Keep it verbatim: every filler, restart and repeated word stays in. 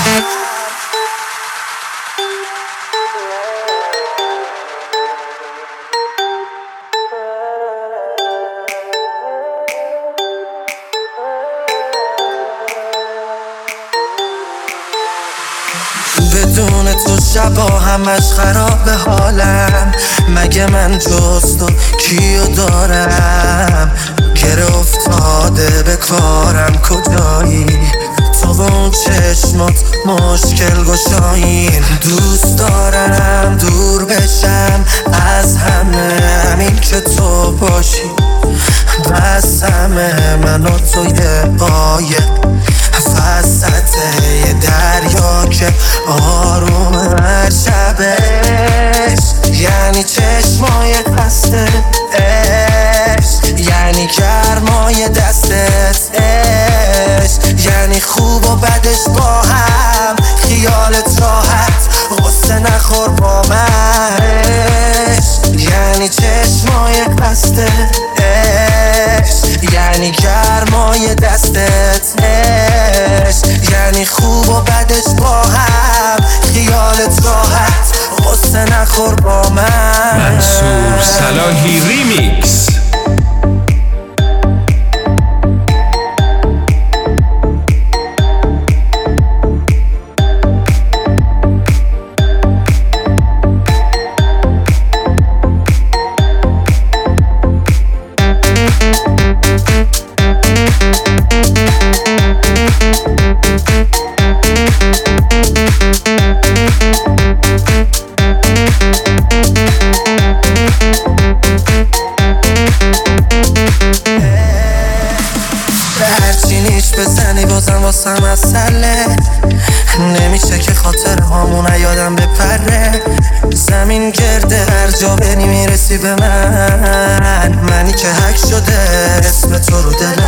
بدون تو شبا همش خراب حالم. مگه من جز تو کیو دارم؟ گره افتاده به کارم کجایی؟ تو با اون چشمات مشکل گشایین. دوست دارم دور بشم از همه، همین که تو باشی بس همه. من و تو یه قایق وسط یه دریا که آروم هر شبش. یعنی چشمای خسته عشق، یعنی گرمای دستت عشق، یعنی خوب و بدش با هم خیالت راحت غصه نخور با من عشق. یعنی چشمای خسته عشق، یعنی گرمای دستت عشق، یعنی خوب و بدش با هم خیالت راحت غصه نخور با من. منصور صلاحی ریمیکس. بزنی بازم واسم مسئله نمیشه که خاطر هامون یادم بپره. زمین گرده هر جا بری میرسی به من، منی که حک شده اسم تو رو دلم.